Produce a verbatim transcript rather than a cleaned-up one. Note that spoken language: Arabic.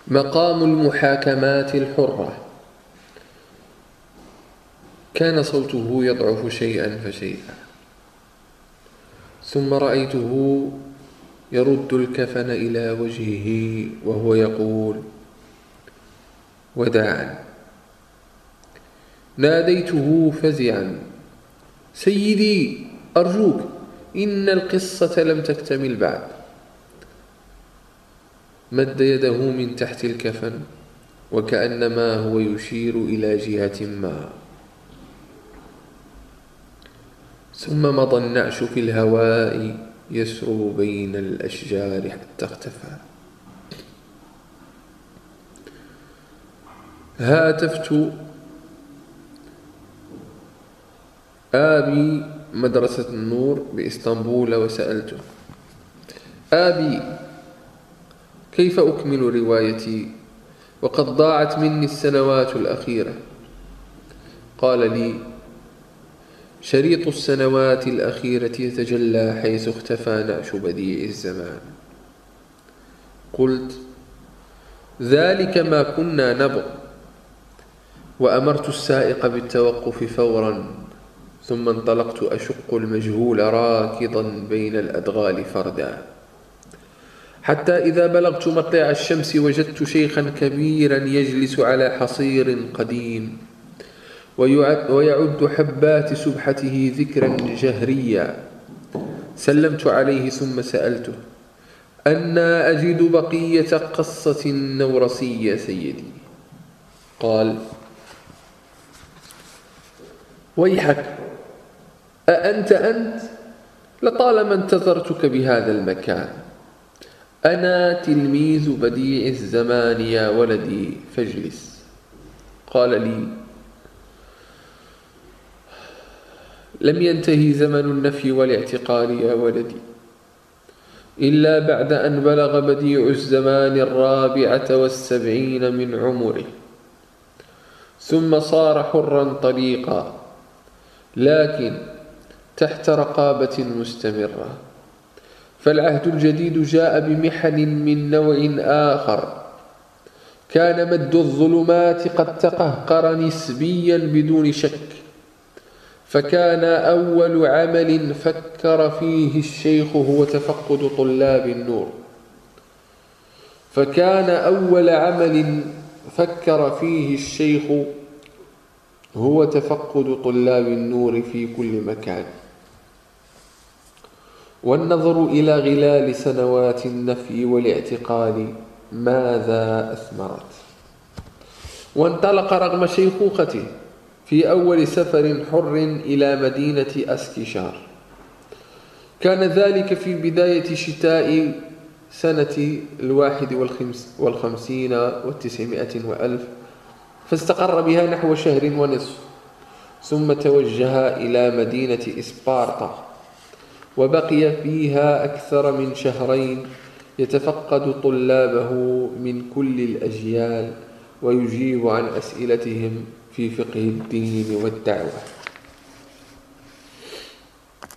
مقام المحاكمات الحرة. كان صوته يضعف شيئا فشيئا، ثم رأيته يرد الكفن إلى وجهه وهو يقول: وداعا. ناديته فزعا: سيدي أرجوك، إن القصة لم تكتمل بعد. مد يده من تحت الكفن وكأنما هو يشير إلى جهة ما، ثم مضى النعش في الهواء يسرب بين الأشجار حتى اختفى. هاتفت آبي مدرسة النور بإسطنبول وسألته: آبي، كيف أكمل روايتي وقد ضاعت مني السنوات الأخيرة؟ قال لي: شريط السنوات الأخيرة يتجلى حيث اختفى نعش بديع الزمان. قلت: ذلك ما كنا نبغ. وأمرت السائق بالتوقف فورا، ثم انطلقت أشق المجهول راكضا بين الأدغال فردا، حتى إذا بلغت مطلع الشمس وجدت شيخا كبيرا يجلس على حصير قديم ويعد حبات سبحته ذكرا جهريا. سلمت عليه ثم سألته: أنا أجد بقية قصة نورسية سيدي؟ قال: ويحك، أأنت أنت؟ لطالما انتظرتك بهذا المكان. أنا تلميذ بديع الزمان يا ولدي، فاجلس. قال لي: لم ينتهي زمن النفي والاعتقال يا ولدي إلا بعد أن بلغ بديع الزمان الرابعة والسبعين من عمره، ثم صار حرا طليقا، لكن تحت رقابة مستمرة. فالعهد الجديد جاء بمحن من نوع آخر. كان مد الظلمات قد تقهقر نسبيا بدون شك، فكان أول عمل فكر فيه الشيخ هو تفقد طلاب النور فكان أول عمل فكر فيه الشيخ هو تفقد طلاب النور في كل مكان، والنظر إلى غلال سنوات النفي والاعتقال ماذا أثمرت. وانطلق رغم شيخوخته في أول سفر حر إلى مدينة أسكيشار. كان ذلك في بداية شتاء سنة الواحد والخمسين والتسعمائة وألف، فاستقر بها نحو شهر ونصف، ثم توجه إلى مدينة إسبارتا، وبقي فيها أكثر من شهرين يتفقد طلابه من كل الأجيال ويجيب عن أسئلتهم في فقه الدين والدعوة.